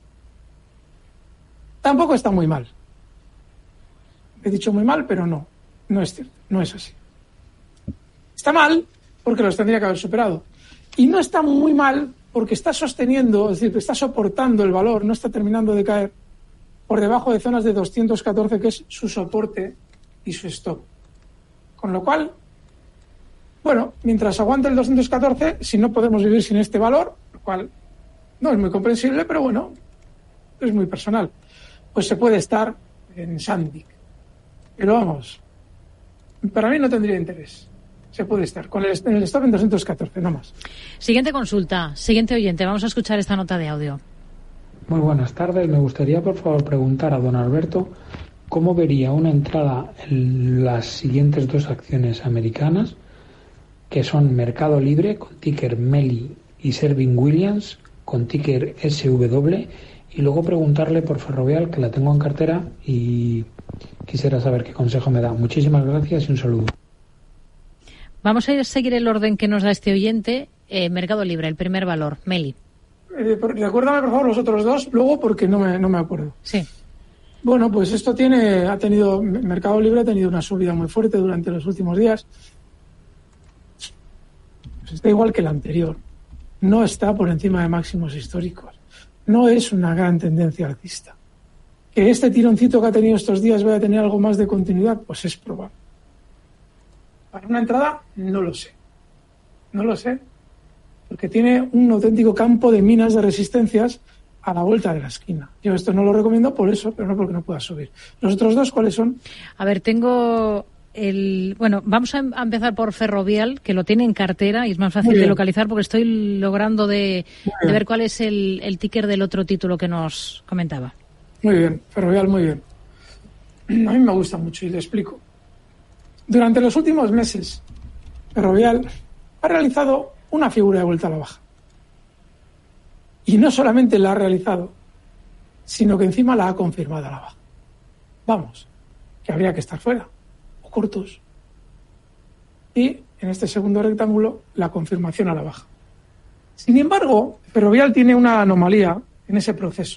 Tampoco está muy mal. He dicho muy mal, pero no. No es cierto, no es así. Está mal porque los tendría que haber superado. Y no está muy mal porque está sosteniendo, es decir, está soportando el valor, no está terminando de caer por debajo de zonas de doscientos catorce, que es su soporte y su stop. Con lo cual, bueno, mientras aguante el doscientos catorce, si no podemos vivir sin este valor, lo cual no es muy comprensible, pero bueno, es muy personal, pues se puede estar en Sandvik. Pero vamos, para mí no tendría interés. Se puede estar con el, en el stop en doscientos catorce, no más. Siguiente consulta, siguiente oyente. Vamos a escuchar esta nota de audio. Muy buenas tardes. Me gustaría, por favor, preguntar a don Alberto cómo vería una entrada en las siguientes dos acciones americanas, que son Mercado Libre, con ticker Meli, y Sherwin-Williams, con ticker S W, y luego preguntarle por Ferrovial, que la tengo en cartera, y quisiera saber qué consejo me da. Muchísimas gracias y un saludo. Vamos a ir a seguir el orden que nos da este oyente. Eh, Mercado Libre, el primer valor, Meli. Eh, recuérdame, por favor, los otros dos, luego, porque no me, no me acuerdo. Sí. Bueno, pues esto tiene, ha tenido, Mercado Libre ha tenido una subida muy fuerte durante los últimos días. Pues está igual que el anterior. No está por encima de máximos históricos. No es una gran tendencia alcista. Que este tironcito que ha tenido estos días vaya a tener algo más de continuidad, pues es probable. Para una entrada, no lo sé. No lo sé. Porque tiene un auténtico campo de minas de resistencias a la vuelta de la esquina. Yo esto no lo recomiendo por eso, pero no porque no pueda subir. ¿Los otros dos cuáles son? A ver, tengo el... Bueno, vamos a empezar por Ferrovial, que lo tiene en cartera y es más fácil de localizar porque estoy logrando de, de ver cuál es el, el ticker del otro título que nos comentaba. Muy bien, Ferrovial, muy bien. A mí me gusta mucho y le explico. Durante los últimos meses, Ferrovial ha realizado una figura de vuelta a la baja. Y no solamente la ha realizado, sino que encima la ha confirmado a la baja. Vamos, que habría que estar fuera, o cortos. Y en este segundo rectángulo, la confirmación a la baja. Sin embargo, Ferrovial tiene una anomalía en ese proceso.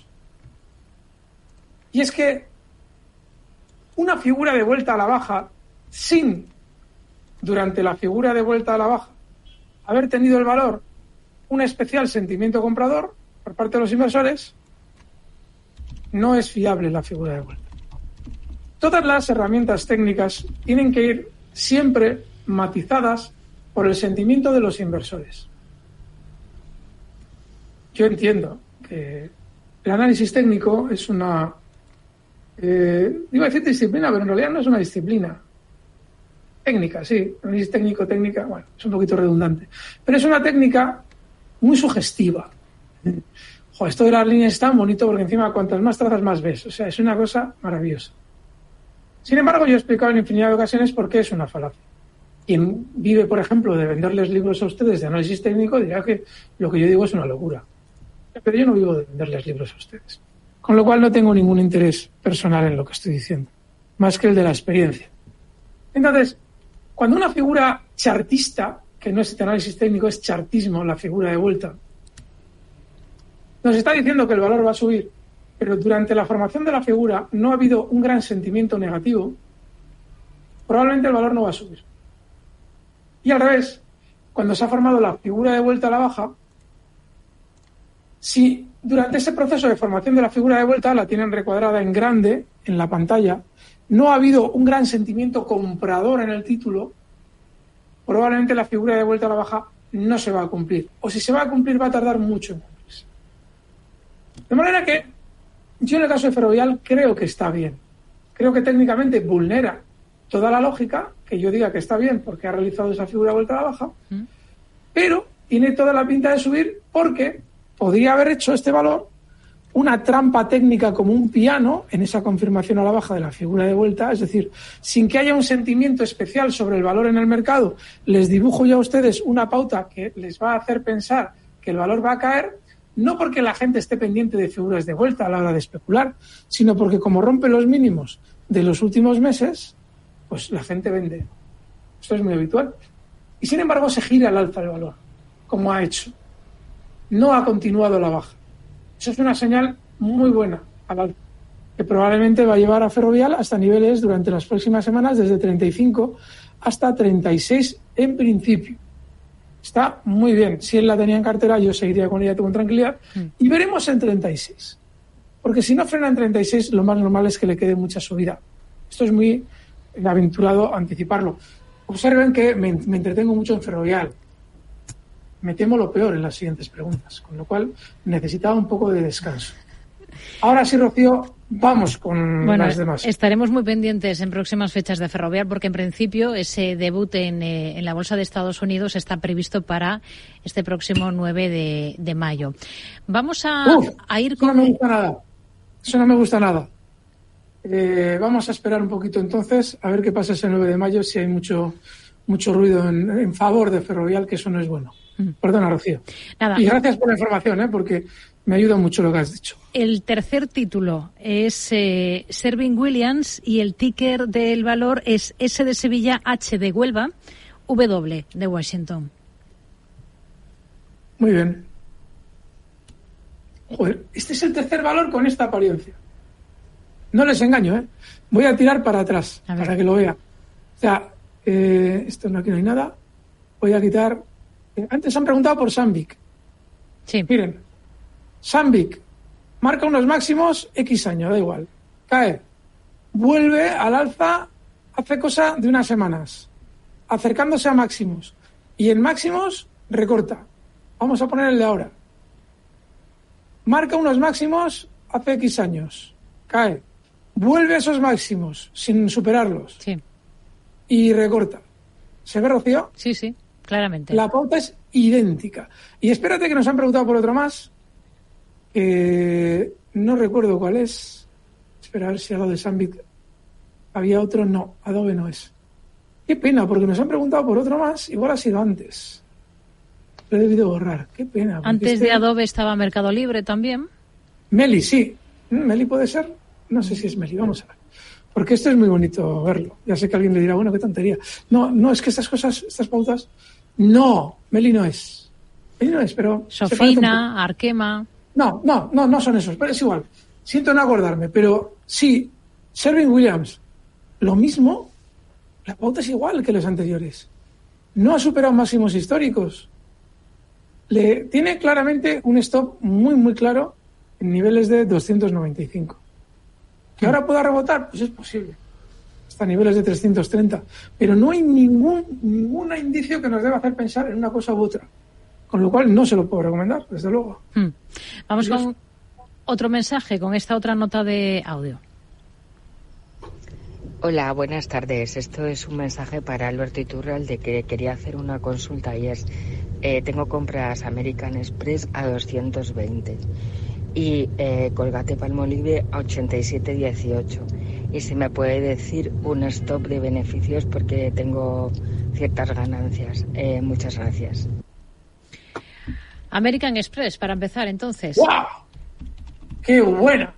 Y es que una figura de vuelta a la baja, sin, durante la figura de vuelta a la baja, haber tenido el valor un especial sentimiento comprador por parte de los inversores, no es fiable la figura de vuelta. Todas las herramientas técnicas tienen que ir siempre matizadas por el sentimiento de los inversores. Yo entiendo que el análisis técnico es una, eh, iba a decir disciplina, pero en realidad no es una disciplina. Técnica, sí, análisis técnico, técnica, bueno, es un poquito redundante. Pero es una técnica muy sugestiva. Joder, esto de las líneas es tan bonito porque encima cuantas más trazas más ves. O sea, es una cosa maravillosa. Sin embargo, yo he explicado en infinidad de ocasiones por qué es una falacia. Quien vive, por ejemplo, de venderles libros a ustedes de análisis técnico dirá que lo que yo digo es una locura. Pero yo no vivo de venderles libros a ustedes. Con lo cual no tengo ningún interés personal en lo que estoy diciendo, más que el de la experiencia. Entonces, cuando una figura chartista, que no es este análisis técnico, es chartismo, la figura de vuelta, nos está diciendo que el valor va a subir, pero durante la formación de la figura no ha habido un gran sentimiento negativo, probablemente el valor no va a subir. Y al revés, cuando se ha formado la figura de vuelta a la baja, si durante ese proceso de formación de la figura de vuelta, la tienen recuadrada en grande en la pantalla, no ha habido un gran sentimiento comprador en el título, probablemente la figura de vuelta a la baja no se va a cumplir. O si se va a cumplir, va a tardar mucho en cumplirse. De manera que yo en el caso de Ferrovial creo que está bien. Creo que técnicamente vulnera toda la lógica, que yo diga que está bien porque ha realizado esa figura de vuelta a la baja, ¿Mm? pero tiene toda la pinta de subir porque podría haber hecho este valor una trampa técnica como un piano en esa confirmación a la baja de la figura de vuelta, es decir, sin que haya un sentimiento especial sobre el valor en el mercado, les dibujo ya a ustedes una pauta que les va a hacer pensar que el valor va a caer, no porque la gente esté pendiente de figuras de vuelta a la hora de especular, sino porque como rompe los mínimos de los últimos meses, pues la gente vende. Esto es muy habitual. Y sin embargo se gira al alza el valor, como ha hecho. No ha continuado la baja. Eso es una señal muy buena al alza, que probablemente va a llevar a Ferrovial hasta niveles durante las próximas semanas desde treinta y cinco hasta treinta y seis en principio. Está muy bien. Si él la tenía en cartera, yo seguiría con ella con tranquilidad. Mm. Y veremos en treinta y seis. Porque si no frena en treinta y seis, lo más normal es que le quede mucha subida. Esto es muy aventurado anticiparlo. Observen que me, me entretengo mucho en Ferrovial. Me temo lo peor en las siguientes preguntas, con lo cual necesitaba un poco de descanso. Ahora sí, Rocío, vamos con bueno, las demás. Estaremos muy pendientes en próximas fechas de Ferrovial, porque en principio ese debut en, eh, en la Bolsa de Estados Unidos está previsto para este próximo nueve de, de mayo. Vamos a, Uf, a ir con... con... Eso no me gusta nada. Eso no me gusta nada. Eh, vamos a esperar un poquito entonces, a ver qué pasa ese nueve de mayo, si hay mucho, mucho ruido en, en favor de Ferrovial, que eso no es bueno. Perdona, Rocío. Nada. Y gracias por la información, ¿eh? Porque me ayuda mucho lo que has dicho. El tercer título es eh, Sherwin-Williams y el ticker del valor es S de Sevilla, H de Huelva, W de Washington. Muy bien. Joder, este es el tercer valor con esta apariencia. No les engaño, ¿eh? Voy a tirar para atrás, para que lo vea. O sea, eh, esto no, aquí no hay nada. Voy a quitar... Antes han preguntado por Sandvik. Sí. Miren, Sandvik marca unos máximos X años, da igual. Cae. Vuelve al alza hace cosa de unas semanas, acercándose a máximos. Y en máximos recorta. Vamos a poner el de ahora. Marca unos máximos hace X años. Cae. Vuelve a esos máximos sin superarlos. Sí. Y recorta. ¿Se ve, Rocío? Sí, sí. Claramente. La pauta es idéntica. Y espérate que nos han preguntado por otro más, que no recuerdo cuál es. Espera a ver si a lo de Sandvik había otro. No, Adobe no es. Qué pena, porque nos han preguntado por otro más. Igual ha sido antes. Lo he debido borrar. Qué pena. Antes este... de Adobe estaba Mercado Libre también. Meli, sí. ¿Meli puede ser? No sé si es Meli. Vamos a ver. Porque esto es muy bonito verlo. Ya sé que alguien le dirá, bueno, qué tontería. No, no, es que estas cosas, estas pautas... No, Meli no es. Meli no es, pero... Sofina, Arkema... No, no, no, no son esos, pero es igual. Siento no acordarme, pero sí, Sherwin-Williams, lo mismo, la pauta es igual que los anteriores. No ha superado máximos históricos. Le tiene claramente un stop muy, muy claro en niveles de doscientos noventa y cinco. ¿Que ahora pueda rebotar? Pues es posible. Hasta niveles de trescientos treinta. Pero no hay ningún, ningún indicio que nos deba hacer pensar en una cosa u otra. Con lo cual no se lo puedo recomendar, desde luego. Hmm. Vamos con otro mensaje, con esta otra nota de audio. Hola, buenas tardes. Esto es un mensaje para Alberto Iturralde, que quería hacer una consulta y es, eh, tengo compras American Express a doscientos veinte y eh, Colgate-Palmolive a ochenta y siete dieciocho. Y si me puede decir un stop de beneficios porque tengo ciertas ganancias. Eh, muchas gracias. American Express, para empezar, entonces. ¡Wow! ¡Qué buena!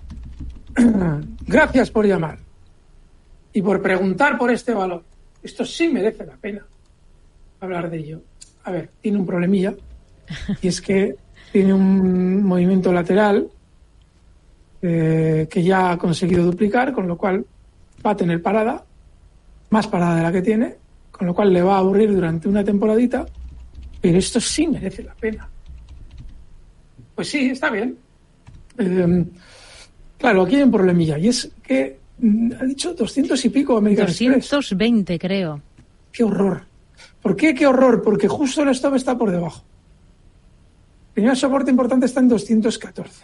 Gracias por llamar y por preguntar por este valor. Esto sí merece la pena hablar de ello. A ver, tiene un problemilla y es que tiene un movimiento lateral eh, que ya ha conseguido duplicar, con lo cual va a tener parada, más parada de la que tiene, con lo cual le va a aburrir durante una temporadita, pero esto sí merece la pena. Pues sí, está bien. Eh, claro, aquí hay un problemilla y es que mm, ha dicho doscientos y pico American Express. doscientos veinte, creo. ¡Qué horror! ¿Por qué qué horror? Porque justo el stop está por debajo. El primer soporte importante está en doscientos catorce.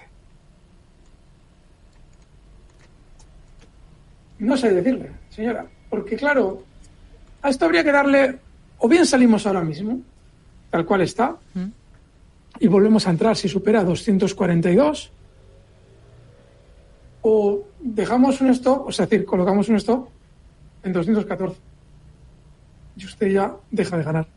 No sé decirle, señora, porque claro, A esto habría que darle, o bien salimos ahora mismo, tal cual está, ¿Mm? y volvemos a entrar si supera doscientos cuarenta y dos, o dejamos un stop, o sea, es decir, colocamos un stop en doscientos catorce. Y usted ya deja de ganar.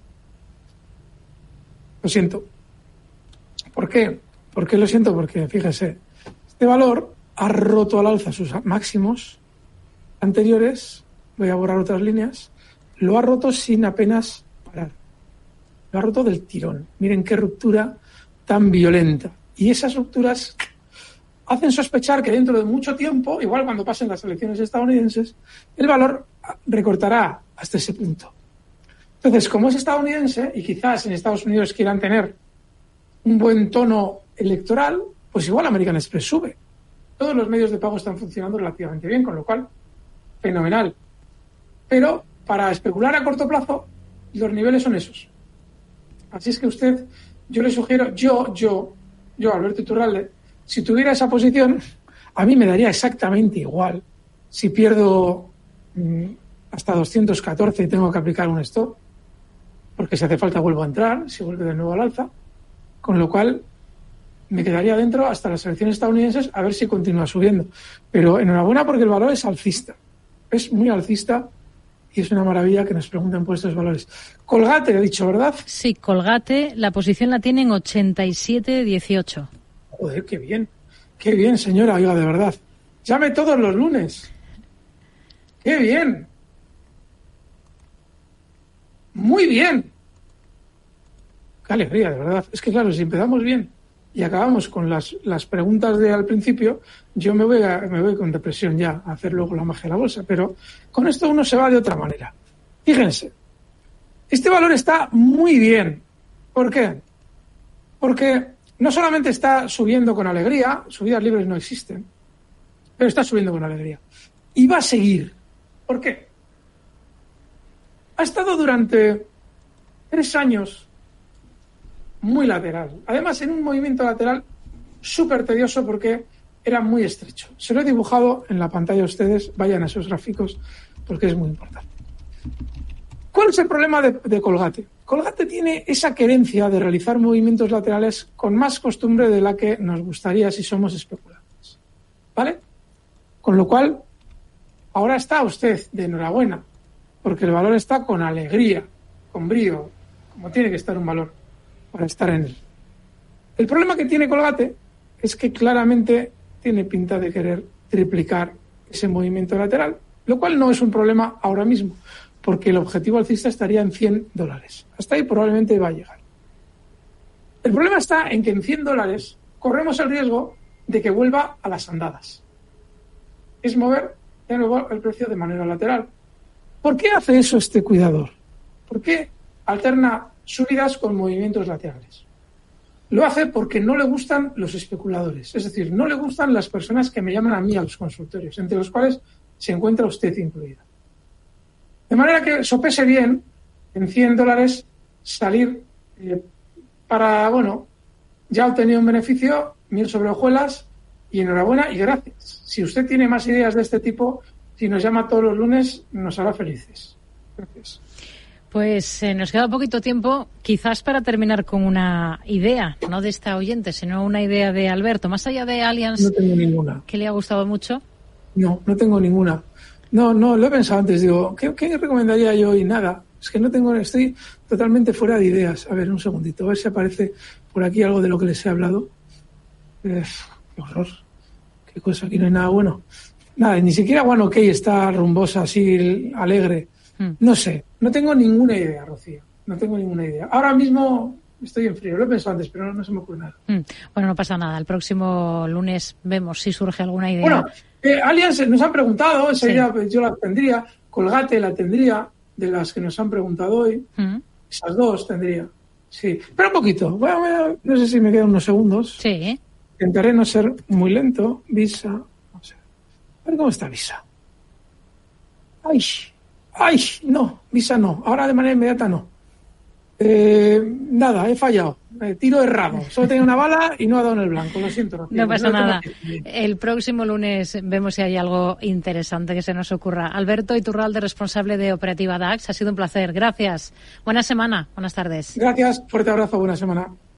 Lo siento. ¿Por qué? ¿Por qué lo siento? Porque, fíjese, este valor ha roto al alza sus máximos anteriores, voy a borrar otras líneas, lo ha roto sin apenas parar. Lo ha roto del tirón. Miren qué ruptura tan violenta. Y esas rupturas hacen sospechar que dentro de mucho tiempo, igual cuando pasen las elecciones estadounidenses, el valor recortará hasta ese punto. Entonces, como es estadounidense, y quizás en Estados Unidos quieran tener un buen tono electoral, pues igual American Express sube. Todos los medios de pago están funcionando relativamente bien, con lo cual, fenomenal. Pero para especular a corto plazo, los niveles son esos. Así es que usted, yo le sugiero, yo, yo, yo, Alberto Iturralde, si tuviera esa posición, a mí me daría exactamente igual si pierdo mmm, hasta doscientos catorce y tengo que aplicar un stop, porque si hace falta vuelvo a entrar, si vuelve de nuevo al alza, con lo cual me quedaría dentro hasta las elecciones estadounidenses a ver si continúa subiendo. Pero enhorabuena porque el valor es alcista, es muy alcista y es una maravilla que nos pregunten por estos valores. Colgate, he dicho, ¿verdad? Sí, Colgate, la posición la tiene en ochenta y siete dieciocho. Joder, qué bien, qué bien, señora, oiga, de verdad. Llame todos los lunes. ¡Qué bien! Muy bien. Qué alegría, de verdad. Es que claro, si empezamos bien y acabamos con las, las preguntas de al principio, yo me voy, a, me voy con depresión ya a hacer luego la magia de la bolsa, pero con esto uno se va de otra manera. Fíjense, este valor está muy bien. ¿Por qué? Porque no solamente está subiendo con alegría, subidas libres no existen, pero está subiendo con alegría. Y va a seguir. ¿Por qué? Ha estado durante tres años muy lateral. Además, en un movimiento lateral súper tedioso porque era muy estrecho. Se lo he dibujado en la pantalla a ustedes. Vayan a esos gráficos porque es muy importante. ¿Cuál es el problema de, de Colgate? Colgate tiene esa querencia de realizar movimientos laterales con más costumbre de la que nos gustaría si somos especuladores. ¿Vale? Con lo cual, ahora está usted de enhorabuena, porque el valor está con alegría, con brío, como tiene que estar un valor para estar en él. El problema que tiene Colgate es que claramente tiene pinta de querer triplicar ese movimiento lateral, lo cual no es un problema ahora mismo, porque el objetivo alcista estaría en cien dólares. Hasta ahí probablemente va a llegar. El problema está en que en cien dólares corremos el riesgo de que vuelva a las andadas. Es mover de nuevo el precio de manera lateral. ¿Por qué hace eso este cuidador? ¿Por qué alterna subidas con movimientos laterales? Lo hace porque no le gustan los especuladores, es decir, no le gustan las personas que me llaman a mí a los consultorios, entre los cuales se encuentra usted incluida. De manera que sopese bien en cien dólares salir eh, para, bueno, ya ha obtenido un beneficio, miel sobre hojuelas y enhorabuena y gracias. Si usted tiene más ideas de este tipo, si nos llama todos los lunes, nos hará felices. Gracias. Pues eh, nos queda poquito tiempo, quizás para terminar con una idea, no de esta oyente, sino una idea de Alberto. Más allá de Allianz, no tengo ninguna. ¿Que le ha gustado mucho? No, no tengo ninguna. No, no, lo he pensado antes. Digo, ¿qué, qué recomendaría yo? Y nada, es que no tengo, estoy totalmente fuera de ideas. A ver, un segundito, a ver si aparece por aquí algo de lo que les he hablado. Eh, qué horror, qué cosa, aquí no hay nada bueno. Nada, ni siquiera One OK está rumbosa, así, alegre. No sé, no tengo ninguna idea, Rocío, no tengo ninguna idea. Ahora mismo estoy en frío, lo he pensado antes, pero no, no se me ocurre nada. Mm. Bueno, no pasa nada, el próximo lunes vemos si surge alguna idea. Bueno, eh, Allianz nos han preguntado, esa sí. idea yo la tendría, Colgate la tendría, de las que nos han preguntado hoy, mm. esas dos tendría, sí. Pero un poquito, bueno, bueno, no sé si me quedan unos segundos. Sí. Intentaré no ser muy lento, Visa, no sé. A ver cómo está Visa. Ay, ¡ay! No, Visa no. Ahora de manera inmediata no. Eh, nada, he fallado. Eh, tiro errado. Solo tenía una bala y no ha dado en el blanco. Lo siento, Rocío. No pasa No nada. tengo... El próximo lunes vemos si hay algo interesante que se nos ocurra. Alberto Iturralde, responsable de Operativa D A X. Ha sido un placer. Gracias. Buena semana. Buenas tardes. Gracias. Fuerte abrazo. Buena semana.